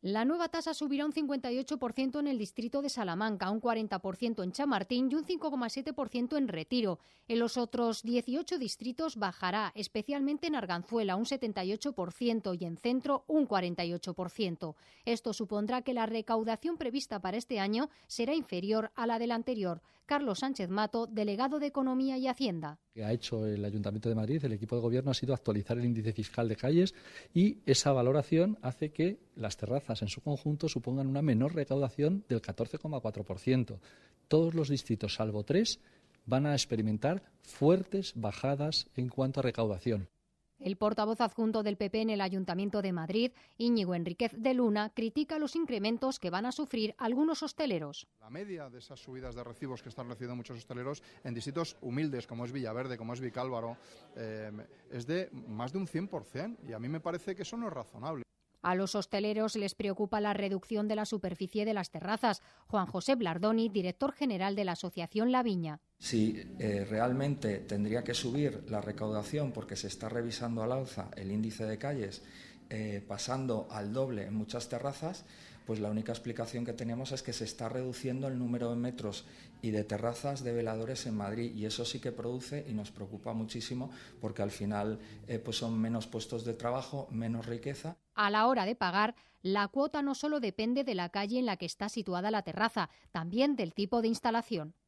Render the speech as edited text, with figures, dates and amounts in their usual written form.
La nueva tasa subirá un 58% en el distrito de Salamanca, un 40% en Chamartín y un 5,7% en Retiro. En los otros 18 distritos bajará, especialmente en Arganzuela, un 78% y en Centro un 48%. Esto supondrá que la recaudación prevista para este año será inferior a la del anterior. Carlos Sánchez Mato, delegado de Economía y Hacienda. Que ha hecho el Ayuntamiento de Madrid, el equipo de gobierno, ha sido actualizar el índice fiscal de calles y esa valoración hace que las terrazas en su conjunto supongan una menor recaudación del 14,4%. Todos los distritos, salvo 3, van a experimentar fuertes bajadas en cuanto a recaudación. El portavoz adjunto del PP en el Ayuntamiento de Madrid, Íñigo Enríquez de Luna, critica los incrementos que van a sufrir algunos hosteleros. La media de esas subidas de recibos que están recibiendo muchos hosteleros en distritos humildes como es Villaverde, como es Vicálvaro, es de más de un 100%, y a mí me parece que eso no es razonable. A los hosteleros les preocupa la reducción de la superficie de las terrazas. Juan José Blardoni, director general de la Asociación La Viña. Si realmente tendría que subir la recaudación porque se está revisando al alza el índice de calles, pasando al doble en muchas terrazas, pues la única explicación que tenemos es que se está reduciendo el número de metros y de terrazas de veladores en Madrid, y eso sí que produce y nos preocupa muchísimo porque al final pues son menos puestos de trabajo, menos riqueza. A la hora de pagar, la cuota no solo depende de la calle en la que está situada la terraza, también del tipo de instalación.